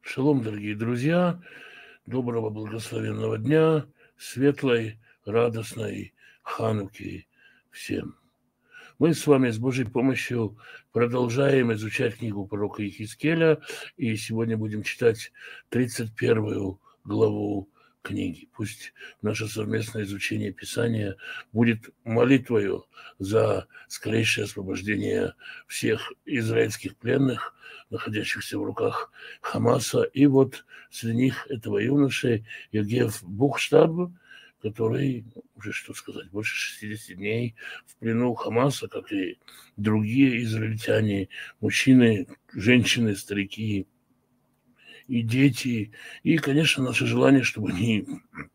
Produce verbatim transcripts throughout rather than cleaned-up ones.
Шалом, дорогие друзья, доброго благословенного дня, светлой, радостной Хануки всем. Мы с вами с Божьей помощью продолжаем изучать книгу пророка Иезекииля, и сегодня будем читать тридцать первую главу книги. Пусть наше совместное изучение Писания будет молитвою за скорейшее освобождение всех израильских пленных, находящихся в руках Хамаса. И вот среди них этого юноши Йогев Бухштаб, который, уже что сказать, больше шестидесяти дней в плену Хамаса, как и другие израильтяне, мужчины, женщины, старики и дети. И, конечно, наше желание, чтобы они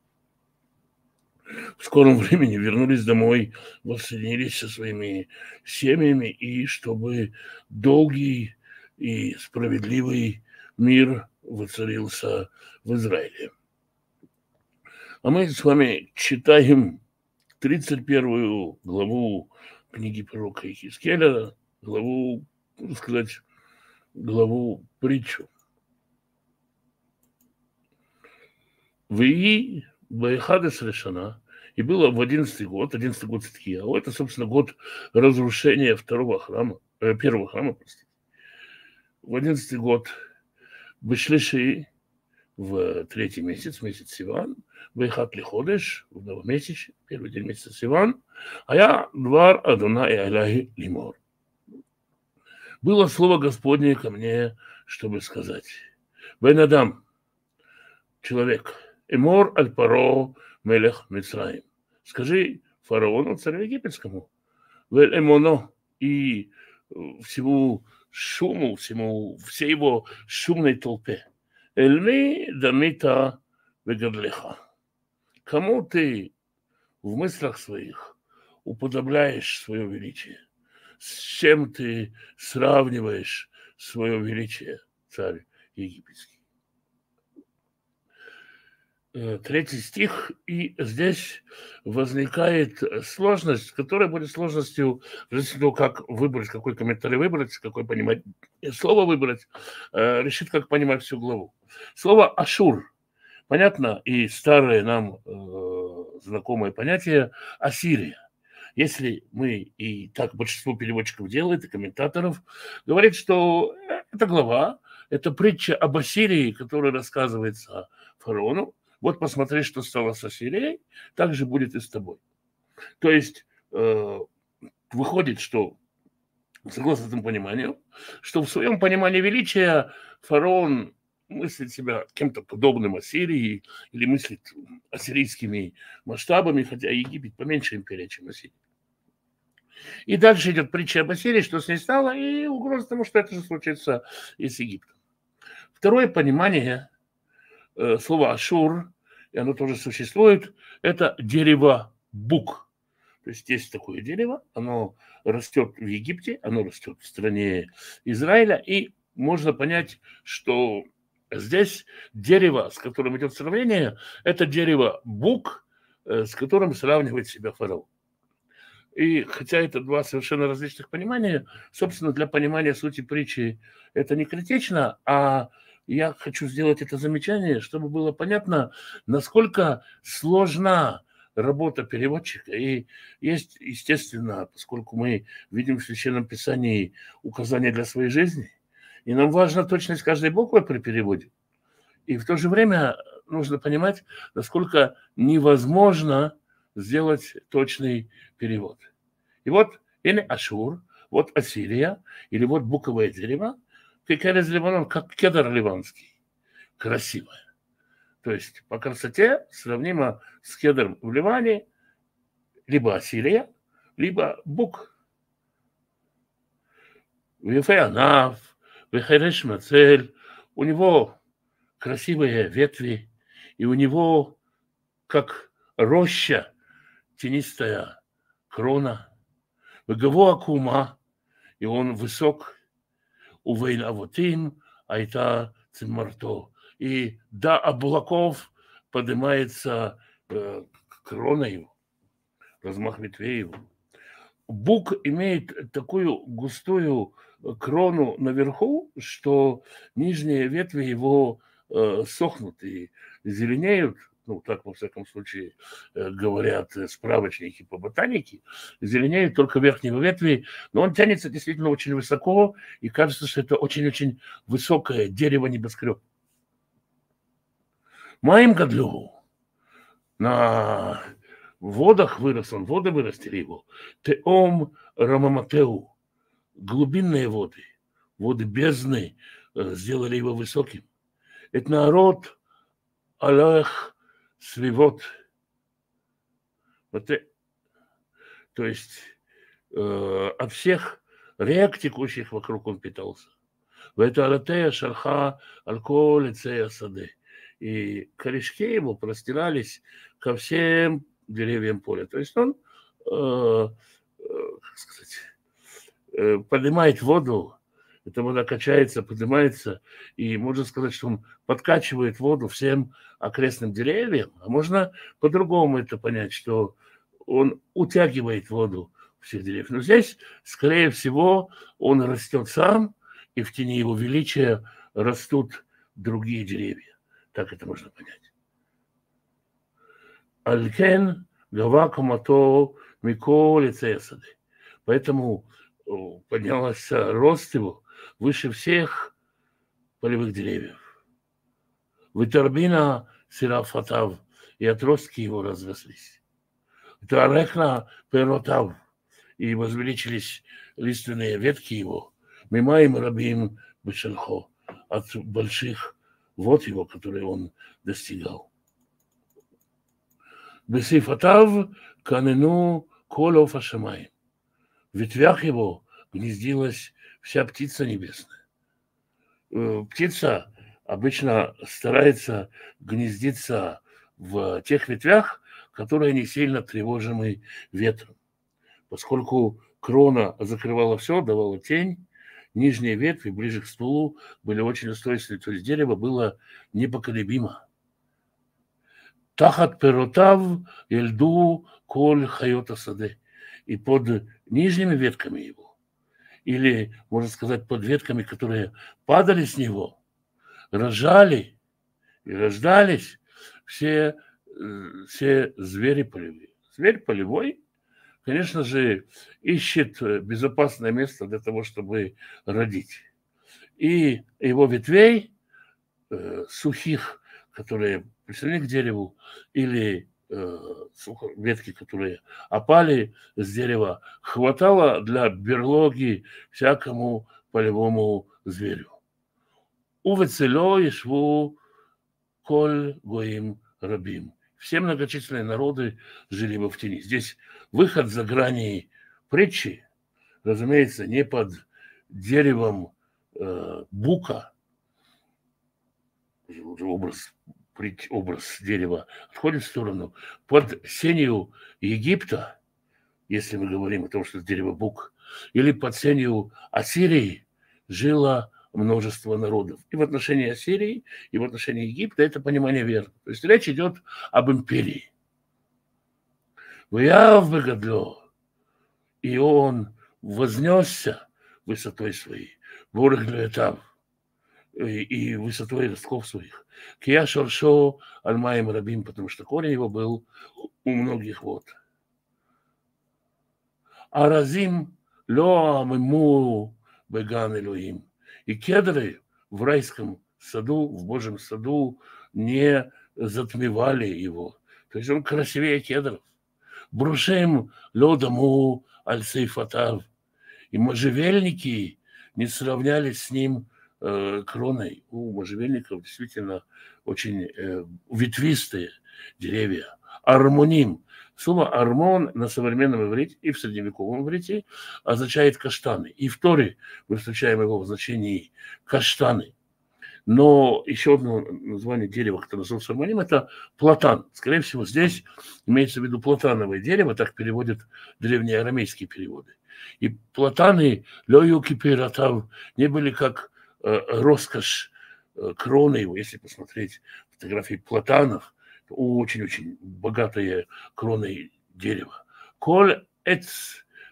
в скором времени вернулись домой, воссоединились со своими семьями, и чтобы долгий и справедливый мир воцарился в Израиле. А мы с вами читаем тридцать первую главу книги пророка Иезекииля, главу, можно сказать, главу притчу. «Вии баэхадес решана», и было в одиннадцатый год, одиннадцатый год Циткияу, это, собственно, год разрушения второго храма, э, первого храма, простите. В одиннадцатый год Бешлиши, в третий месяц, месяц Сиван, Бейхат Лиходеш, в новомесячный, первый день месяца Сиван, а я двар Адонай Аляхи Лимор. Было слово Господне ко мне, чтобы сказать: Бен Адам, человек, Эмор аль-Паро мелех Мицраим. Скажи фараону, царю египетскому, Вель Эмоно, и всему шуму, всему, всей его шумной толпе. Эльми дамита вегадлиха. Кому ты в мыслях своих уподобляешь свое величие? С чем ты сравниваешь свое величие, царь египетский? Третий стих, и здесь возникает сложность, которая будет сложностью, в зависимости от того, как выбрать, какой комментарий выбрать, какое понимать слово выбрать, решит, как понимать всю главу. Слово «ашур» понятно, и старое нам э, знакомое понятие «Ассирия». Если мы, и так большинство переводчиков делает, и комментаторов, говорит, что это глава, это притча об Ассирии, которая рассказывается фараону. Вот посмотри, что стало с Ассирией, так же будет и с тобой. То есть э, выходит, что, согласно этому пониманию, что в своем понимании величия фараон мыслит себя кем-то подобным Ассирии или мыслит ассирийскими масштабами, хотя Египет поменьше империя, чем Ассирия. И дальше идет притча об Ассирии, что с ней стало, и угроза тому, что это же случится и с Египтом. Второе понимание э, слова «ашур», и оно тоже существует, это дерево бук. То есть есть такое дерево, оно растет в Египте, оно растет в стране Израиля, и можно понять, что здесь дерево, с которым идет сравнение, это дерево бук, э, с которым сравнивает себя фараон. И хотя это два совершенно различных понимания, собственно, для понимания сути притчи это не критично, а я хочу сделать это замечание, чтобы было понятно, насколько сложна работа переводчика. И есть, естественно, поскольку мы видим в Священном Писании указания для своей жизни, и нам важна точность каждой буквы при переводе. И в то же время нужно понимать, насколько невозможно сделать точный перевод. И вот или Ашур, вот Ассирия, или вот буковое дерево, как Ливанон, как кедр ливанский, красивое. То есть по красоте сравнимо с кедром в Ливане либо Ассирия, либо бук. Вефеанав, Вехереш Мацель, у него красивые ветви, и у него как роща тенистая крона, Вегаво Акума, и он высок, Увейн Авотим, Айта Цимарто, и до облаков поднимается э, крона его, размах ветвей его. Бук имеет такую густую крону наверху, что нижние ветви его э, сохнут и зеленеют. Ну, так, во всяком случае, э, говорят справочники по ботанике. Зеленеют только верхние ветви, но он тянется действительно очень высоко, и кажется, что это очень-очень высокое дерево-небоскреб. Маим Гадлю. На водах вырос он, воды вырастили его. Теом Рамаматеу. Глубинные воды, воды бездны сделали его высоким. Это народ Аллах Свивот. Вот, то есть э, от всех рек, текущих вокруг, он питался. В это Аратея Шарха Алкоголь Цея Сады. И корешки его простирались ко всем деревьям поля. То есть он, э, э, как сказать, э, поднимает воду, эта вода качается, поднимается, и можно сказать, что он подкачивает воду всем окрестным деревьям. А можно по-другому это понять, что он утягивает воду всех деревьев. Но здесь, скорее всего, он растет сам, и в тени его величия растут другие деревья. Так это можно понять. Алькен гава камато миколи цесады. Поэтому поднялся рост его выше всех полевых деревьев. Витербина сирафатав, и отростки его разрослись. Тарехна перотав, и возвеличились лиственные ветки его. Мимаим рабим бешельхо, от больших вод его, которые он достигал. Бесифатав канену колов ашамай. В ветвях его гнездилась вся птица небесная. Птица обычно старается гнездиться в тех ветвях, которые не сильно тревожимы ветром. Поскольку крона закрывала все, давала тень, нижние ветви, ближе к стволу, были очень устойчивы, то есть дерево было непоколебимо. Тахат перотав эльду коль хайота саде. И под нижними ветками его, или, можно сказать, под ветками, которые падали с него, рожали и рождались все, все звери полевые. Зверь полевой, конечно же, ищет безопасное место для того, чтобы родить. И его ветвей, э, сухих, которые присоединены к дереву, или э, ветки, которые опали с дерева, хватало для берлоги всякому полевому зверю. Увецело и шву коль гоим рабим. Все многочисленные народы жили бы в тени. Здесь выход за грани притчи, разумеется, не под деревом э, бука, образ, образ дерева отходит в сторону, под сенью Египта, если мы говорим о том, что это дерево бук, или под сенью Ассирии жило множество народов. И в отношении Ассирии, и в отношении Египта это понимание верно. То есть речь идет об империи. Вяв выгодло, и он вознесся высотой своей, там и высотой ростков своих. Кия шоршо альмаем рабим, потому что корень его был у многих вод. А разим ло амиму беган элоим. И кедры в райском саду, в Божьем саду не затмевали его. То есть он красивее кедров. Брушем лодаму аль-сейфатав. И можжевельники не сравнялись с ним э, кроной. У можжевельников действительно очень э, ветвистые деревья. Армоним. Слово армон на современном иврите и в средневековом иврите означает каштаны. И в Торе мы встречаем его в значении каштаны. Но еще одно название дерева, которое называется армоним, это платан. Скорее всего, здесь имеется в виду платановое дерево, так переводят древние арамейские переводы. И платаны, лёюки пиратав, не были как э, роскошь э, кроны его. Если посмотреть фотографии платанов, очень-очень богатое кроной дерево. Коль эц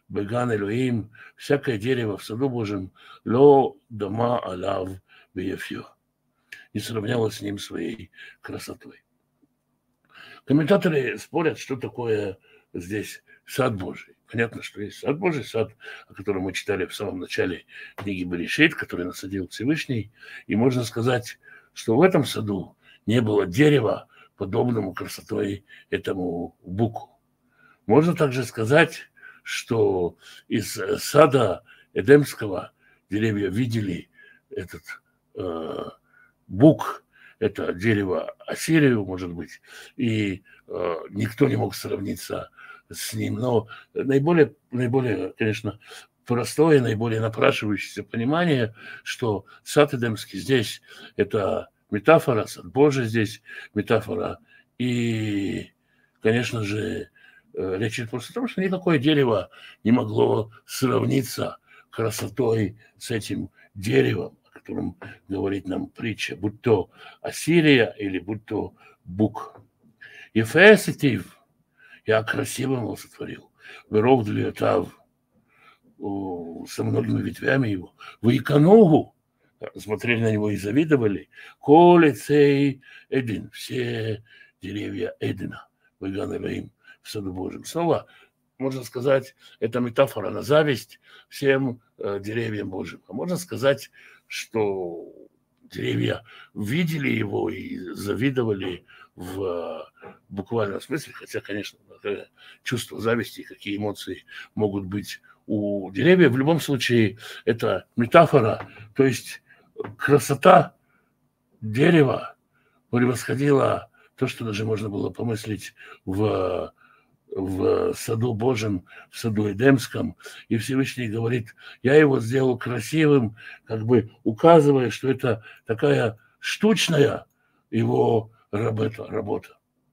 беган Элоим, всякое дерево в саду Божьем, ло дома алав беефьё, не сравнялось с ним своей красотой. Комментаторы спорят, что такое здесь сад Божий. Понятно, что есть сад Божий, сад, о котором мы читали в самом начале книги Берешит, который насадил Всевышний. И можно сказать, что в этом саду не было дерева, подобному красотой этому буку. Можно также сказать, что из сада Эдемского деревья видели этот э, бук, это дерево Ассирию, может быть, и э, никто не мог сравниться с ним. Но наиболее, наиболее, конечно, простое, наиболее напрашивающееся понимание, что сад Эдемский здесь – это метафора, сад Божий здесь метафора. И, конечно же, речь идет просто о том, что никакое дерево не могло сравниться красотой с этим деревом, о котором говорит нам притча, будь то Ассирия или будь то бук. Ефеситив, я красивым его сотворил, веров длиотав, со многими ветвями его, в Иконогу, смотрели на него и завидовали, колецей Эдин, все деревья Эдина, Веган Элоим, в саду Божьем. Снова, можно сказать, это метафора на зависть всем э, деревьям Божьим. А можно сказать, что деревья видели его и завидовали в э, буквальном смысле, хотя, конечно, чувство зависти, какие эмоции могут быть у деревьев. В любом случае, это метафора, то есть красота дерева превосходила то, что даже можно было помыслить в, в саду Божьем, в саду Эдемском. И Всевышний говорит, я его сделал красивым, как бы указывая, что это такая штучная его работа. работа.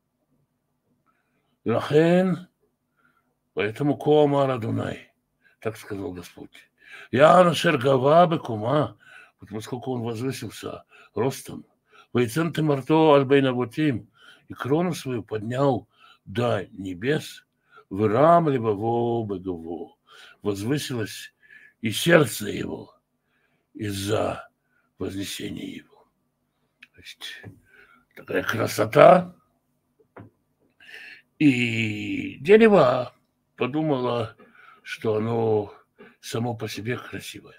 Лахен, поэтому кома Радунай, так сказал Господь. Я нашер гава бекума, поскольку он возвысился ростом. Вейцен ты марто альбейнавотим, и крону свою поднял до небес, вырам либово бегово, возвысилось и сердце его из-за вознесения его. То есть такая красота. И дерево подумало, что оно само по себе красивое.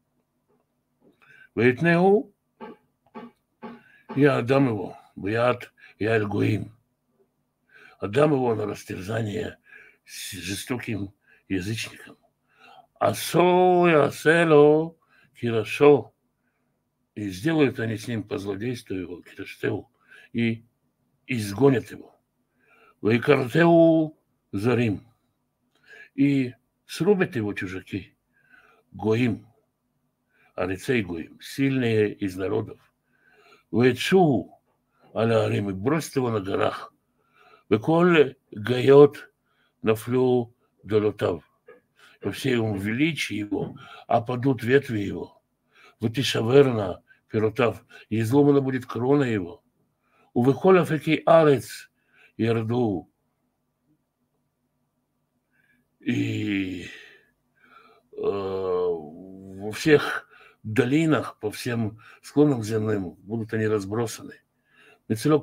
Вейтнеу, я отдам его, Бьят, я Эльгуим. Отдам его на растерзание с жестоким язычником. Асо я село кирашо. И сделают они с ним по злодейству его, кираштеу, и изгонят его. Вейкартеу зарим. И срубят его чужаки. Гоим. Арицей Гоим. Сильные из народов. Вейчу аля арим. И бросят его на горах. Веколь гайот нафлю долотав. Во всей его величии его опадут ветви его. Вытишаверна пиротав. И изломана будет крона его. У веколя феки арец ярду. И э, во всех долинах, по всем склонам земным будут они разбросаны. И все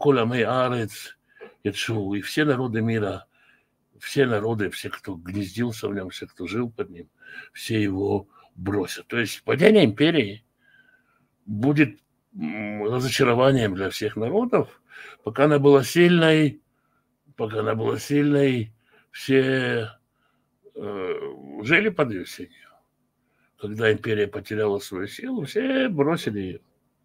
народы мира, все народы, все, кто гнездился в нем, все, кто жил под ним, все его бросят. То есть падение империи будет разочарованием для всех народов. Пока она была сильной, пока она была сильной, все жили под ее сенью. Когда империя потеряла свою силу, все бросили ее.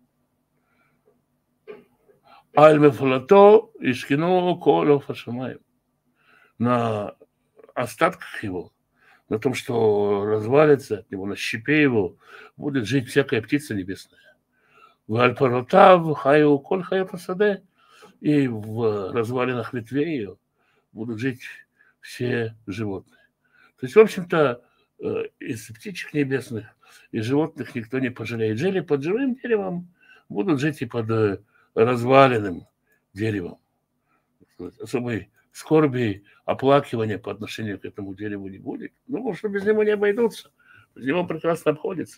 Аль-Мефлато Ишкино Коло Фашамаем. На остатках его, на том, что развалится от него, на щепе его, будет жить всякая птица небесная. В Аль-Паротав Хаю Коль Хаятасаде. И в развалинах ветвей ее будут жить все животные. То есть, в общем-то, из птичек небесных и животных никто не пожалеет. Жили под живым деревом, будут жить и под разваленным деревом. Особый скорби, оплакивания по отношению к этому дереву не будет. Ну, что без него не обойдутся. Без него прекрасно обходится.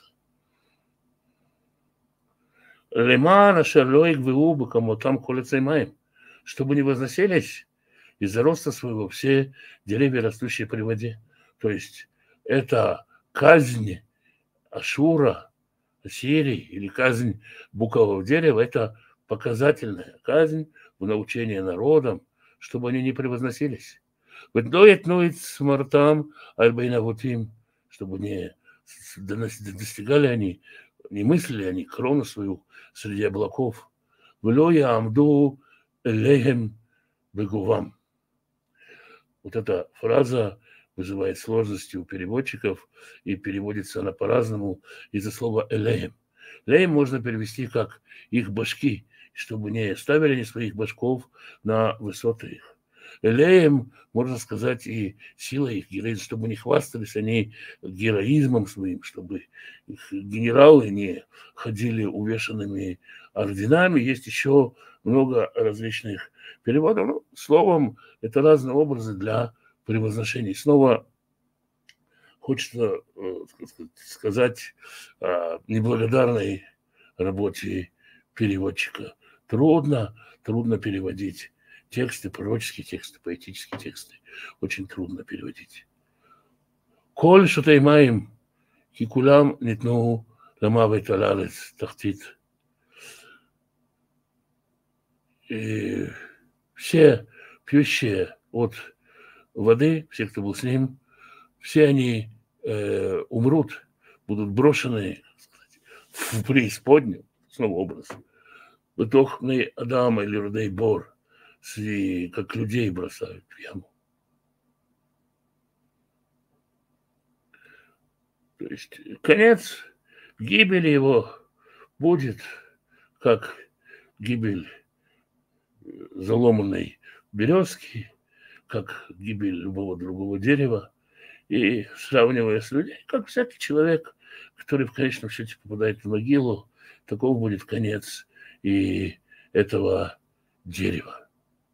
Лемана шерлоик веубы, кому там колется и маем. Чтобы не возносились из-за роста своего все деревья, растущие при воде. То есть это казнь Ашура, Ассирии или казнь букового дерева, это показательная казнь в научении народам, чтобы они не превозносились. Ведь ноет смартам альбайнавутим, чтобы не достигали они, не мыслили они крону свою среди облаков. Влоя амду элехем бегувам. Вот эта фраза вызывает сложности у переводчиков, и переводится она по-разному из-за слова «элеем». «Элеем» можно перевести как «их башки», чтобы не ставили они своих башков на высоты их. Элеем, можно сказать, и сила их, героизм, чтобы не хвастались они героизмом своим, чтобы их генералы не ходили увешанными орденами. Есть еще много различных переводов. Ну, словом, это разные образы для превозношений. Снова хочется сказать о неблагодарной работе переводчика. Трудно, трудно переводить тексты, пророческие тексты, поэтические тексты. Очень трудно переводить. Коль шутаймаим кикулам нитну ламавет аларец тахтит. Все пьющие от воды, все, кто был с ним, все они э, умрут, будут брошены, так сказать, в преисподнюю, снова образ. Бытохный Адама или Рудей Бор, как людей бросают в яму. То есть конец гибели его будет, как гибель заломанной березки, как гибель любого другого дерева, и сравнивая с людьми, как всякий человек, который в конечном счете попадает в могилу, таков будет конец и этого дерева.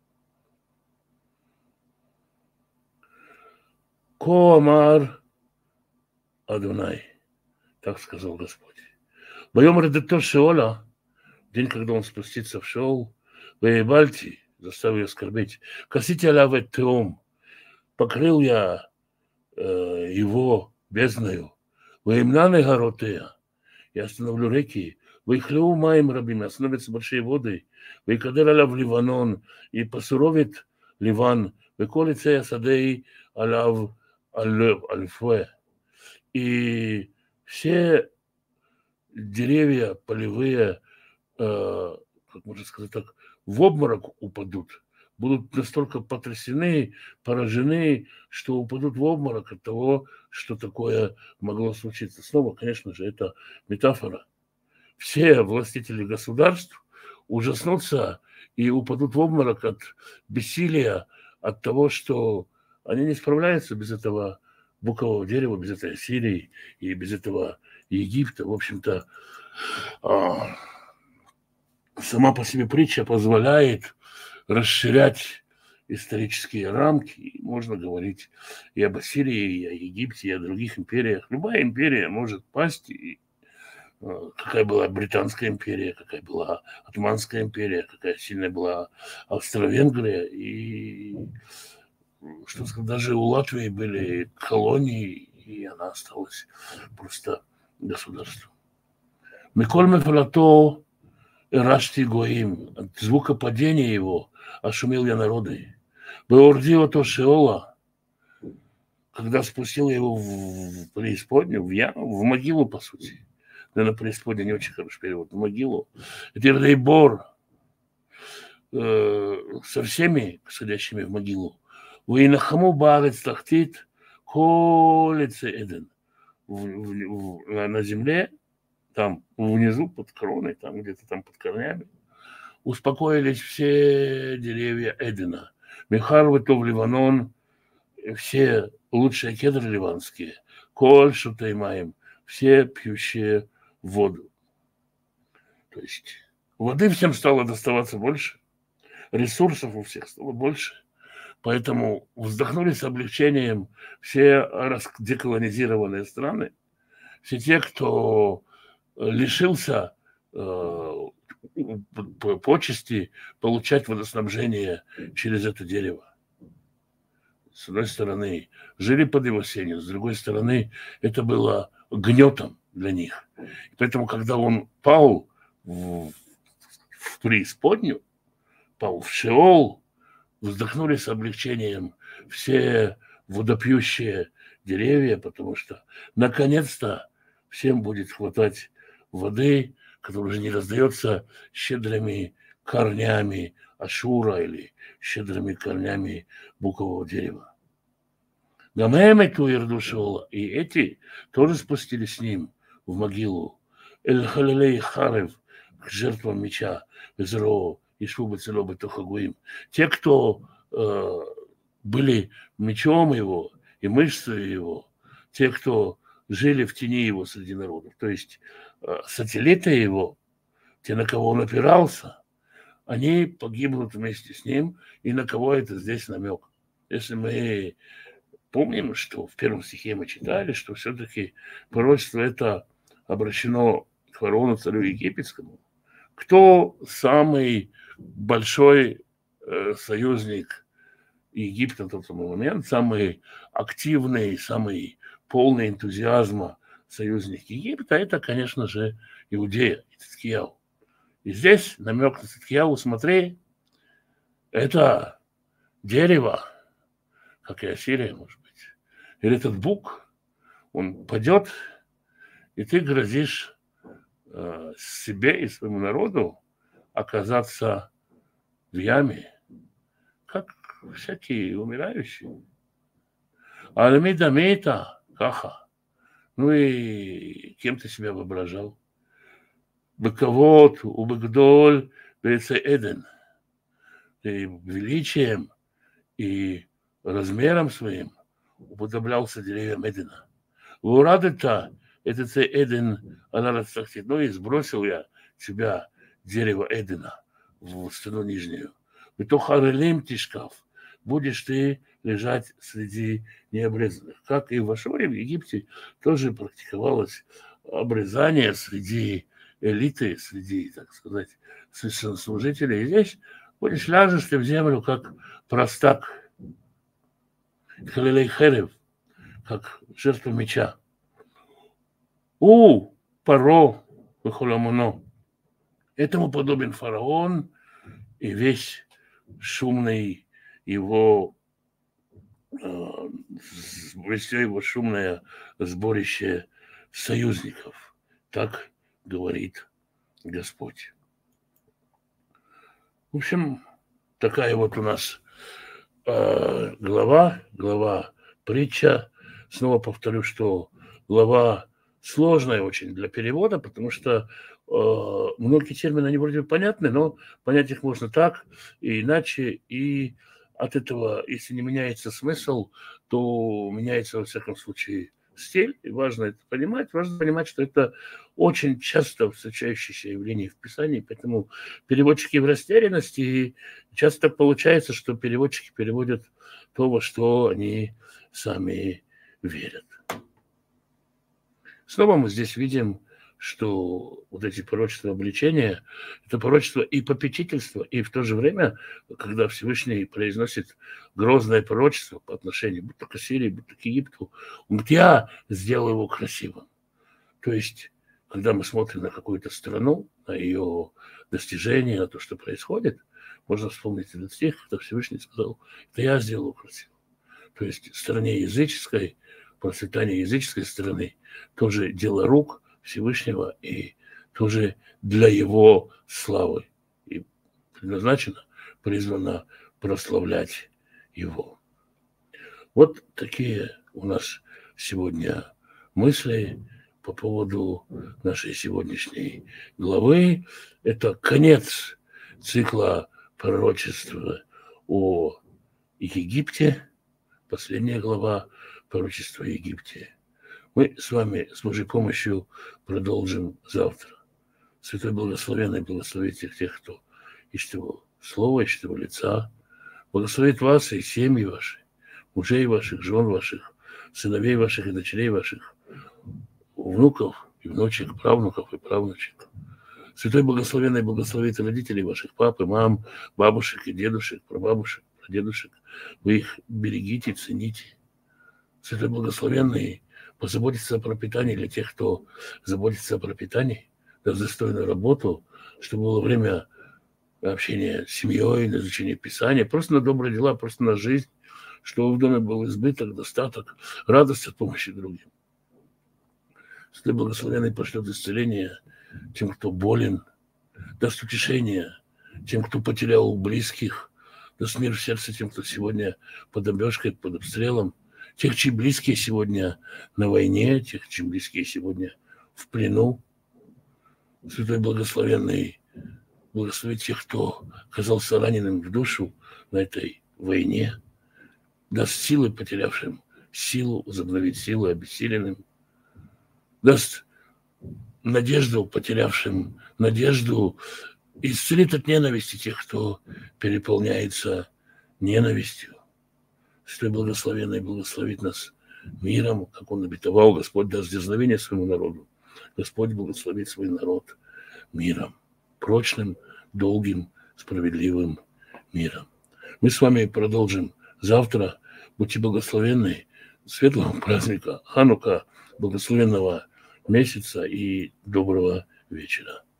Коамар Адонай, так сказал Господь. Боем редактор Шеола, день, когда он спустится в Шеол, Бальти, заставил ее скорбеть. Косите алавет теом, покрыл я э, его бездною. Воимнаны горотея, я остановлю реки. Выхлеу маем рабими, остановятся большие воды. Выкадер алав Ливанон, и посуровит Ливан. Выколице садей алав альфе. И все деревья полевые, э, как можно сказать так, в обморок упадут, будут настолько потрясены, поражены, что упадут в обморок от того, что такое могло случиться. Снова, конечно же, это метафора. Все властители государств ужаснутся и упадут в обморок от бессилия, от того, что они не справляются без этого букового дерева, без этой Ассирии и без этого Египта. В общем-то, сама по себе притча позволяет расширять исторические рамки. Можно говорить и об Ассирии, и о Египте, и о других империях. Любая империя может пасть. И какая была Британская империя, какая была Отманская империя, какая сильная была Австро-Венгрия. И что сказать, даже у Латвии были колонии, и она осталась просто государством. Миколь Мефалато Рашти Гоим, от звука падения его ошумел я народы. Беордио то Шеола, когда спустил его в преисподнюю, в яму, в могилу, по сути. Наверное, преисподняя не очень хороший перевод, в могилу. Дирдей Бор э, со всеми сходящими в могилу. Вейнахаму Баарец Тахтит Колеце Эден. На земле, там внизу под кроной, там где-то там под корнями, успокоились все деревья Эдена. Михарватов Ливанон, все лучшие кедры ливанские, Коль Шутаймаем, все пьющие воду. То есть воды всем стало доставаться больше, ресурсов у всех стало больше. Поэтому вздохнули с облегчением все деколонизированные страны, все те, кто лишился э, почести получать водоснабжение через это дерево. С одной стороны, жили под его сенью, с другой стороны, это было гнетом для них. И поэтому, когда он пал в, в преисподнюю, пал в Шеол, вздохнули с облегчением все водопьющие деревья, потому что, наконец-то, всем будет хватать воды, которая уже не раздается щедрыми корнями ашура или щедрыми корнями букового дерева. Гамэмэту Ирдушола, и эти тоже спустились с ним в могилу. Эль-Халилей Харев, к жертвам меча, Безро, и Шубы Целобы Тохагуим. Те, кто э, были мечом его и мышцей его, те, кто жили в тени его среди народов, то есть э, сателлиты его, те, на кого он опирался, они погибнут вместе с ним, и на кого это здесь намек. Если мы помним, что в первом стихе мы читали, что все-таки пророчество это обращено к фараону, царю египетскому, кто самый большой э, союзник Египта на тот момент, самый активный, самый полный энтузиазма союзник Египта, это, конечно же, Иудея, Циткияу. И здесь намек на Циткияу, смотри, это дерево, как и Ассирия, может быть, или этот бук, он падет, и ты грозишь э, себе и своему народу оказаться в яме, как всякие умирающие. Альмида мейта, каха. Ну и кем ты себя воображал? Быковод, убыгдоль, бейце Эден. И величием и размером своим уподоблялся деревьям Эдена. Урады-то, это це Эден, она расцветет. Ну и сбросил я тебя, дерево Эдена, в стену нижнюю. И то харелим тишкав, будешь ты лежать среди необрезанных. Как и в Ашуре, в Египте, тоже практиковалось обрезание среди элиты, среди, так сказать, священнослужителей. И здесь будешь ляжешь ты в землю, как простак, халилей херев, как жертва меча. У Паро выхоламуно. Этому подобен фараон и весь шумный его, все его шумное сборище союзников. Так говорит Господь. В общем, такая вот у нас э, глава, глава притча. Снова повторю, что глава сложная очень для перевода, потому что э, многие термины, они вроде понятны, но понять их можно так и иначе, и от этого, если не меняется смысл, то меняется, во всяком случае, стиль, и важно это понимать. Важно понимать, что это очень часто встречающееся явление в Писании, поэтому переводчики в растерянности, и часто так получается, что переводчики переводят то, во что они сами верят. Снова мы здесь видим, что вот эти пророчества обличения, это пророчество и попечительство, и в то же время, когда Всевышний произносит грозное пророчество по отношению будто к Ассирии, будто к Египту, он говорит, я сделаю его красивым. То есть, когда мы смотрим на какую-то страну, на ее достижения, на то, что происходит, можно вспомнить этот стих, когда Всевышний сказал, это я сделаю красивым. То есть, в стране языческой, процветание языческой страны, тоже дело рук Всевышнего и тоже для его славы. И предназначено, призвано прославлять его. Вот такие у нас сегодня мысли по поводу нашей сегодняшней главы. Это конец цикла пророчества о Египте, последняя глава пророчества о Египте. Мы с вами с Божьей помощью продолжим завтра. Святой Благословенный благословит всех тех, кто ищет его слова, ищет его лица. благословит вас и семьи ваши, мужей ваших, жен ваших, сыновей ваших и дочерей ваших, внуков и внучек, правнуков и правнучек. Святой Благословенный благословит родителей ваших, пап и мам, бабушек и дедушек, прабабушек, прадедушек. Вы их берегите, цените. Святой Благословенный позаботится о пропитании для тех, кто заботится о пропитании, даст достойную работу, чтобы было время общения с семьей, на изучение Писания, просто на добрые дела, просто на жизнь, чтобы в доме был избыток, достаток, радость от помощи другим. Святой Благословенный пошлет исцеление тем, кто болен, даст утешение тем, кто потерял близких, даст мир в сердце тем, кто сегодня под обежкой, под обстрелом, тех, чьи близкие сегодня на войне, тех, чьи близкие сегодня в плену. Святой Благословенный благословит тех, кто оказался раненым в душу на этой войне, даст силы потерявшим силу, возобновить силы обессиленным, даст надежду потерявшим надежду, исцелит от ненависти тех, кто переполняется ненавистью. Святой Благословенный благословит нас миром, как Он обетовал. Господь даст дерзновение своему народу. Господь благословит свой народ миром, прочным, долгим, справедливым миром. Мы с вами продолжим завтра. Будьте благословенны. Светлого праздника Ханука, благословенного месяца и доброго вечера.